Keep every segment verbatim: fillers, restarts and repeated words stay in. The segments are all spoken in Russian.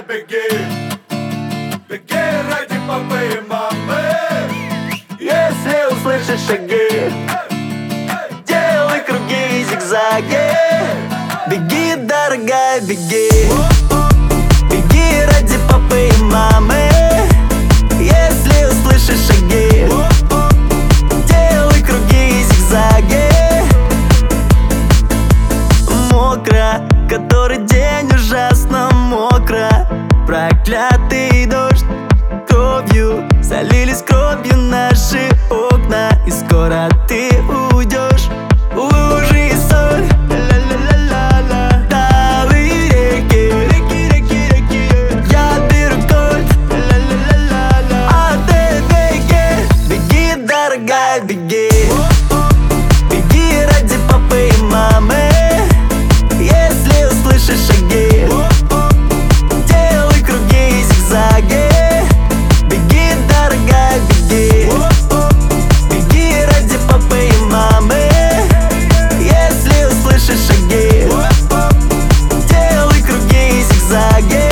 беги, беги ради папы и мамы. Если услышишь шаги, делай круги и зигзаги. Беги, дорогая, беги, беги ради папы и мамы. Если услышишь шаги, делай круги и зигзаги. Мокро, который день ужасно мокро. Проклятый дождь, кровью залились кровью наши окна. И скоро ты уйдешь, лужи и соль, ла-ла-ла-ла-ла, талые реки, реки, реки, реки. Я беру кольт, ла-ла-ла-ла-ла, а ты беги, беги, дорогая, беги, беги ради папы и мамы. Если услышишь шаги, делай круги и зигзаги. Беги, дорогая, беги, беги ради папы и мамы. Если услышишь шаги, делай круги и зигзаги.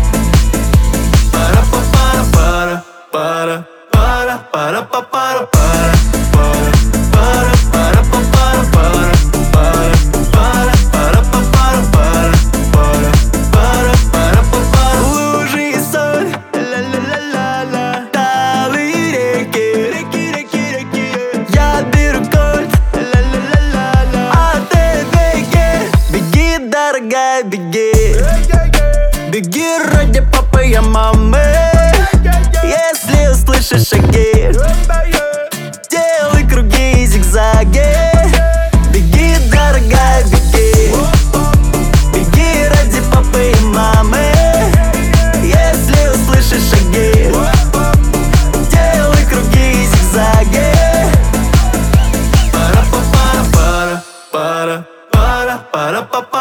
Пара-па-пара-пара, пара, пара, пара-па-пара-пара, пара, пара, пара-па-пара-пара, пара, пара, пара-па-пара-пара, пара, пара, пара-па-пара. Лужи и соль, ла-ла-ла-ла-ла, талые реки, реки, реки, реки. Я беру кольт, ла-ла-ла-ла-ла, а ты беги, беги, дорогая, беги, беги ради папы и мамы. Если услышишь шаги, делай круги и зигзаги. Беги, дорогая, беги, беги ради папы и мамы. Если услышишь шаги, делай круги и зигзаги. Пара-па-пара-пара, пара, пара, пара-па-пара.